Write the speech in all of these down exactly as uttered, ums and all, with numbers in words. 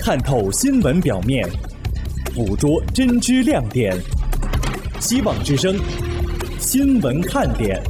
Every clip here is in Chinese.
探透新闻表面，捕捉真知亮点。希望之声，新闻看点。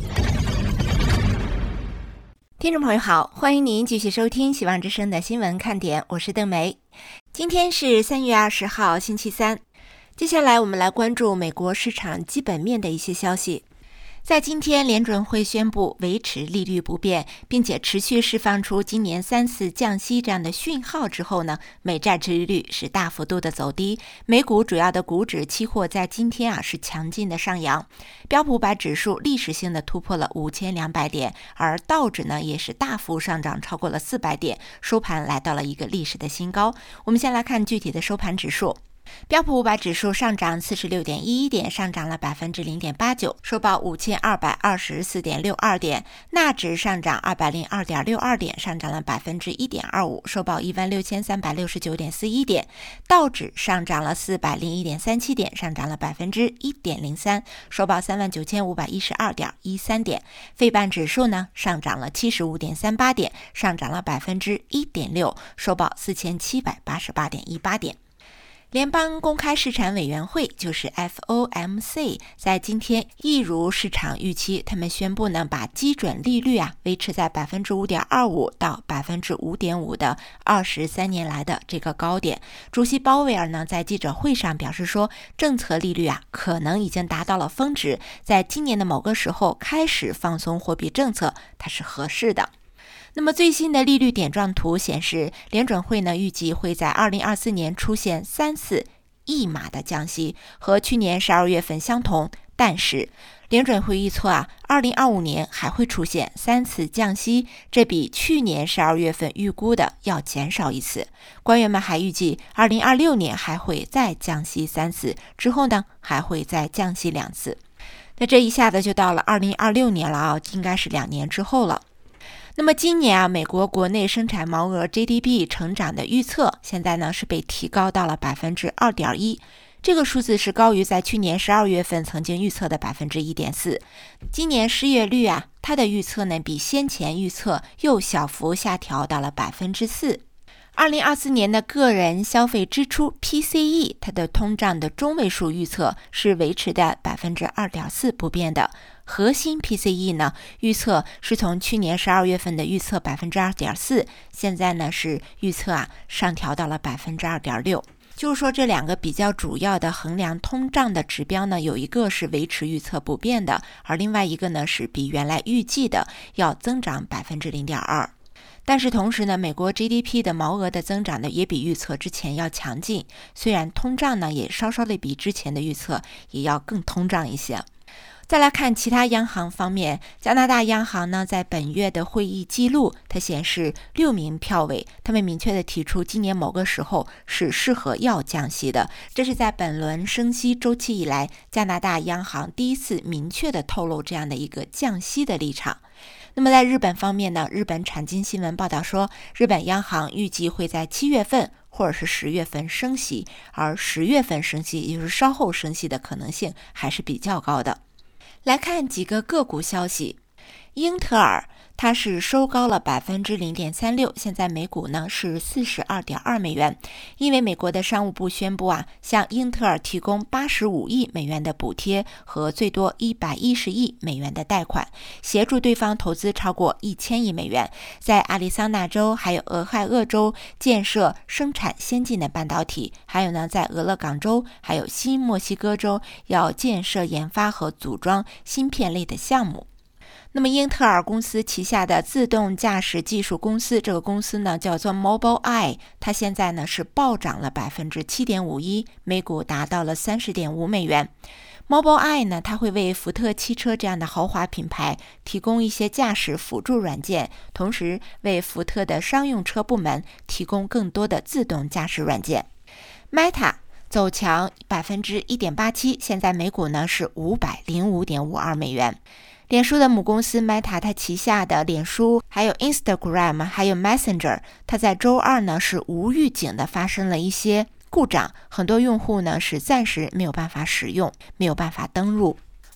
听众朋友好，欢迎您继续收听希望之声的新闻看点，我是邓梅。今天是三月二十号，星期三。接下来我们来关注美国市场基本面的一些消息。在今天，联准会宣布维持利率不变，并且持续释放出今年三次降息这样的讯号之后呢，美债殖利率是大幅度的走低，美股主要的股指期货在今天啊是强劲的上扬，标普五百指数历史性的突破了五千两百点，而道指呢也是大幅上涨超过了四百点，收盘来到了一个历史的新高。我们先来看具体的收盘指数。标普五百指数上涨 四十六点一一 点，上涨了 百分之零点八九， 收报 五千二百二十四点六二 点。纳指上涨 二百零二点六二 点，上涨了 百分之一点二五， 收报 一万六千三百六十九点四一 点。道指上涨了 四百零一点三七 点，上涨了 百分之一点零三， 收报 三万九千五百一十二点一三 点。费半指数呢上涨了 七十五点三八 点，上涨了 百分之一点六， 收报 四千七百八十八点一八 点。联邦公开市场委员会就是 F O M C 在今天一如市场预期，他们宣布呢把基准利率啊维持在 百分之五点二五 到 百分之五点五 的二十三年来的这个高点。主席鲍威尔呢在记者会上表示说，政策利率啊可能已经达到了峰值，在今年的某个时候开始放松货币政策，它是合适的。那么最新的利率点状图显示，联准会呢预计会在二零二四年出现三次一码的降息，和去年十二月份相同，但是联准会预测啊，二零二五年还会出现三次降息，这比去年十二月份预估的要减少一次。官员们还预计二零二六年还会再降息三次，之后呢还会再降息两次。那这一下子就到了二零二六年了啊，应该是两年之后了。那么今年啊，美国国内生产毛额 G D P 成长的预测现在呢是被提高到了 百分之二点一， 这个数字是高于在去年十二月份曾经预测的 百分之一点四。 今年失业率啊，它的预测呢比先前预测又小幅下调到了 百分之四。二零二四年的个人消费支出 P C E 它的通胀的中位数预测是维持在 百分之二点四 不变的，核心 P C E 呢预测是从去年十二月份的预测 百分之二点四， 现在呢是预测啊上调到了 百分之二点六。就是说这两个比较主要的衡量通胀的指标呢，有一个是维持预测不变的，而另外一个呢是比原来预计的要增长 百分之零点二。但是同时呢，美国 G D P 的毛额的增长呢也比预测之前要强劲，虽然通胀呢也稍稍的比之前的预测也要更通胀一些。再来看其他央行方面，加拿大央行呢在本月的会议记录，它显示六名票委他们明确的提出今年某个时候是适合要降息的，这是在本轮升息周期以来加拿大央行第一次明确的透露这样的一个降息的立场。那么在日本方面呢，日本产经新闻报道说，日本央行预计会在七月份或者是十月份升息，而十月份升息也就是稍后升息的可能性还是比较高的。来看几个个股消息，英特尔它是收高了 百分之零点三六， 现在每股呢是 四十二点二美元。因为美国的商务部宣布啊，向英特尔提供八十五亿美元的补贴和最多一百一十亿美元的贷款，协助对方投资超过一千亿美元，在亚利桑那州还有俄亥俄州建设生产先进的半导体，还有呢在俄勒冈州还有新墨西哥州要建设研发和组装芯片类的项目。那么英特尔公司旗下的自动驾驶技术公司，这个公司呢叫做 Mobileye， 它现在呢是暴涨了 百分之七点五一， 每股达到了 三十点五美元。Mobileye 呢，它会为福特汽车这样的豪华品牌提供一些驾驶辅助软件，同时为福特的商用车部门提供更多的自动驾驶软件。Meta走强 百分之一点八七， 现在每股呢是 五百零五点五二美元。脸书的母公司 Meta 它旗下的脸书还有 Instagram 还有 Messenger， 它在周二呢是无预警的发生了一些故障，很多用户呢是暂时没有办法使用，没有办法登录。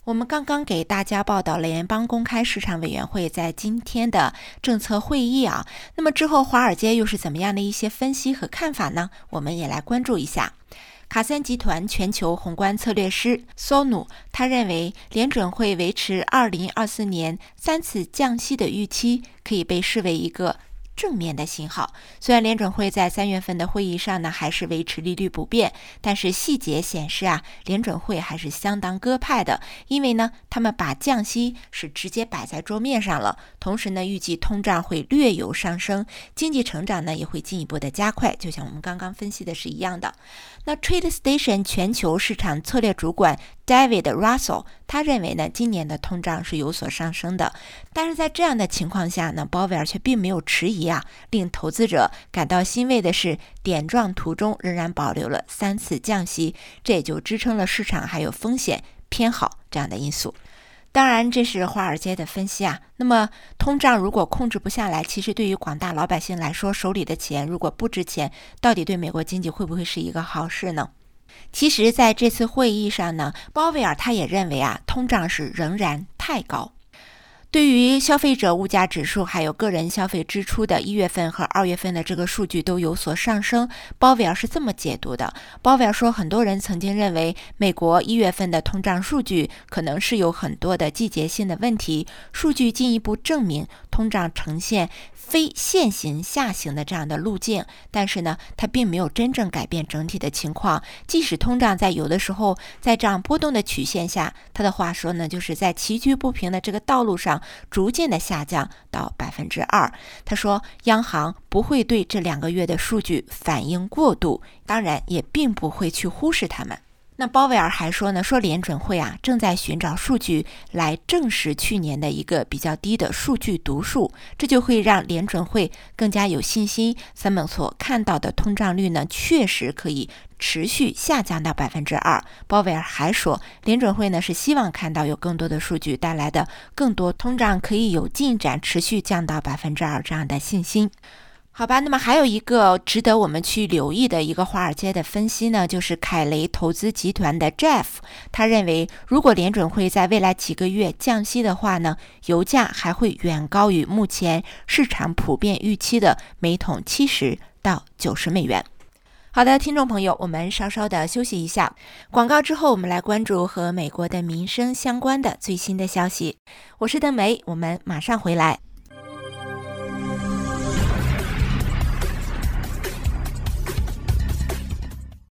我们刚刚给大家报道了联邦公开市场委员会在今天的政策会议啊，那么之后华尔街又是怎么样的一些分析和看法呢？我们也来关注一下。卡森集团全球宏观策略师索努，他认为联准会维持二零二四年三次降息的预期可以被视为一个正面的信号。虽然联准会在三月份的会议上呢还是维持利率不变，但是细节显示啊，联准会还是相当鸽派的，因为呢他们把降息是直接摆在桌面上了，同时呢预计通胀会略有上升，经济成长呢也会进一步的加快，就像我们刚刚分析的是一样的。那 TradeStation 全球市场策略主管 David Russell 他认为呢今年的通胀是有所上升的，但是在这样的情况下呢，鲍威尔却并没有迟疑啊。令投资者感到欣慰的是，点状图中仍然保留了三次降息，这也就支撑了市场还有风险偏好这样的因素。当然这是华尔街的分析啊。那么通胀如果控制不下来，其实对于广大老百姓来说，手里的钱如果不值钱，到底对美国经济会不会是一个好事呢？其实在这次会议上呢，鲍威尔他也认为啊，通胀是仍然太高。对于消费者物价指数还有个人消费支出的一月份和二月份的这个数据都有所上升，鲍威尔是这么解读的。鲍威尔说，很多人曾经认为美国一月份的通胀数据可能是有很多的季节性的问题，数据进一步证明通胀呈现非线行下行的这样的路径，但是呢它并没有真正改变整体的情况。即使通胀在有的时候在这样波动的曲线下，他的话说呢，就是在崎岖不平的这个道路上逐渐的下降到百分之二。他说央行不会对这两个月的数据反应过度，当然也并不会去忽视他们。那鲍威尔还说呢，说联准会啊正在寻找数据来证实去年的一个比较低的数据读数，这就会让联准会更加有信心，咱们所看到的通胀率呢确实可以持续下降到百分之二。鲍威尔还说，联准会呢是希望看到有更多的数据带来的更多通胀可以有进展，持续降到百分之二这样的信心。好吧，那么还有一个值得我们去留意的一个华尔街的分析呢，就是凯雷投资集团的 Jeff， 他认为如果联准会在未来几个月降息的话呢，油价还会远高于目前市场普遍预期的每桶七十到九十美元。好的，听众朋友，我们稍稍的休息一下，广告之后我们来关注和美国的民生相关的最新的消息。我是邓梅，我们马上回来。